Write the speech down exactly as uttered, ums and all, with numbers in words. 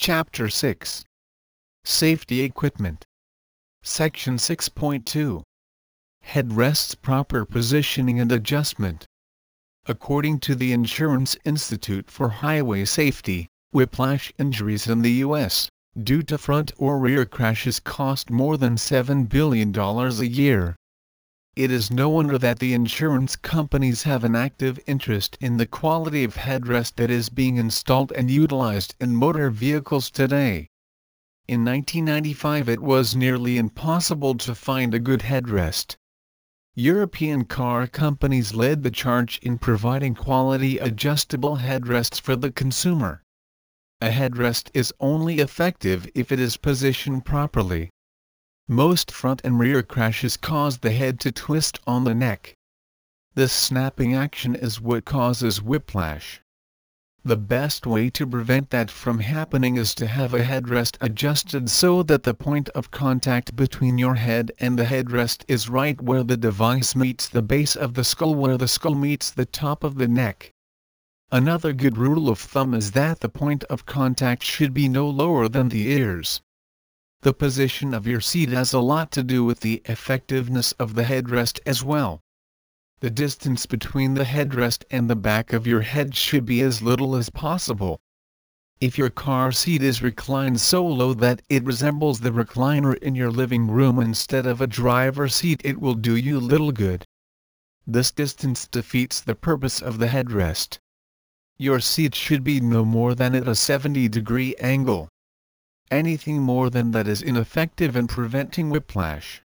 Chapter six. Safety Equipment. Section six point two. Headrests Proper Positioning and Adjustment. According to the Insurance Institute for Highway Safety, whiplash injuries in the U S, due to front or rear crashes cost more than seven billion dollars a year. It is no wonder that the insurance companies have an active interest in the quality of headrest that is being installed and utilized in motor vehicles today. In nineteen ninety-five it was nearly impossible to find a good headrest. European car companies led the charge in providing quality adjustable headrests for the consumer. A headrest is only effective if it is positioned properly. Most front and rear crashes cause the head to twist on the neck. This snapping action is what causes whiplash. The best way to prevent that from happening is to have a headrest adjusted so that the point of contact between your head and the headrest is right where the device meets the base of the skull, where the skull meets the top of the neck. Another good rule of thumb is that the point of contact should be no lower than the ears. The position of your seat has a lot to do with the effectiveness of the headrest as well. The distance between the headrest and the back of your head should be as little as possible. If your car seat is reclined so low that it resembles the recliner in your living room instead of a driver's seat, it will do you little good. This distance defeats the purpose of the headrest. Your seat should be no more than at a seventy degree angle. Anything more than that is ineffective in preventing whiplash.